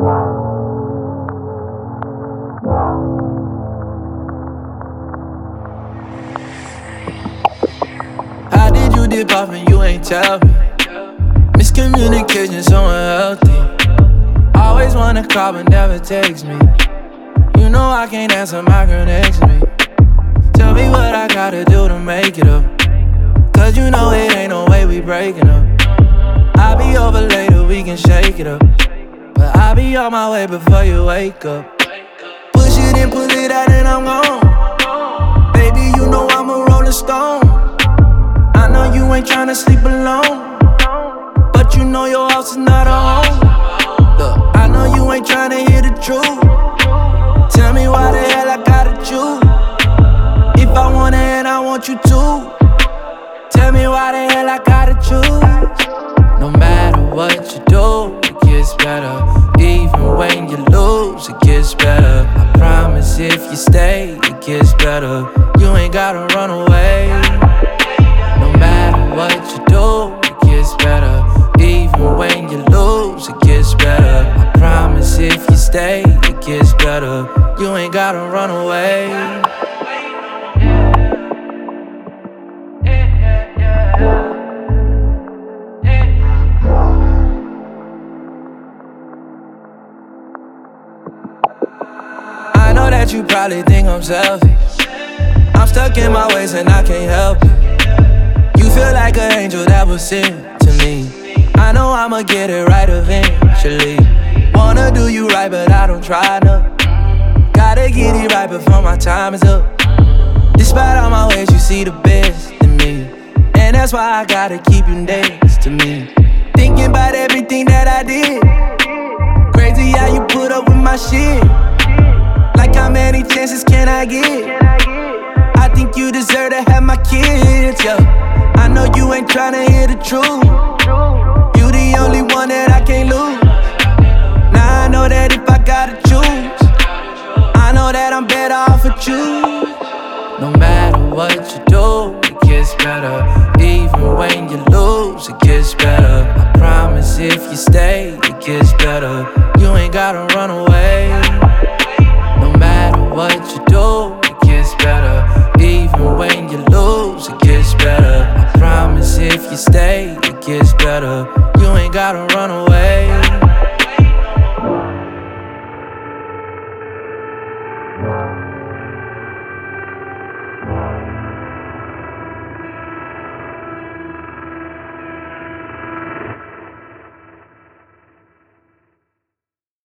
How did you dip off and you ain't tell me? Miscommunication so unhealthy. Always wanna call but never text me. You know I can't answer my girl next to me. Tell me what I gotta do to make it up, cause you know it ain't no way we breaking up. I'll be over later, we can shake it up, but I'll be on my way before you wake up. Push it in, pull it out and I'm gone. Baby, you know I'm a rolling stone. I know you ain't tryna sleep alone, but you know your house is not a home. Look, I know you ain't tryna hear the truth. Tell me why the hell I gotta choose. If I want it and I want you to, tell me why the hell I gotta choose. No matter what you do, it gets better. Even when you lose, it gets better. I promise if you stay, it gets better. You ain't gotta run away. No matter what you do, it gets better. Even when you lose, it gets better. I promise if you stay, it gets better. You ain't gotta run away. I know that you probably think I'm selfish. I'm stuck in my ways and I can't help it. You feel like an angel that was sent to me. I know I'ma get it right eventually. Wanna do you right but I don't try enough. Gotta get it right before my time is up. Despite all my ways, you see the best in me, and that's why I gotta keep you next to me. Thinking about everything that I did. Crazy how you put up with my shit. Like how many chances can I get? I think you deserve to have my kids, yeah. I know you ain't tryna hear the truth. You the only one that I can't lose. Now I know that if I gotta choose, I know that I'm better off with you. No matter what you do, it gets better. Even when you lose, it gets better. I promise if you stay, it gets better. You ain't gotta run away. No matter what you do, it gets better. Even when you lose, it gets better. I promise if you stay, it gets better. You ain't gotta run away.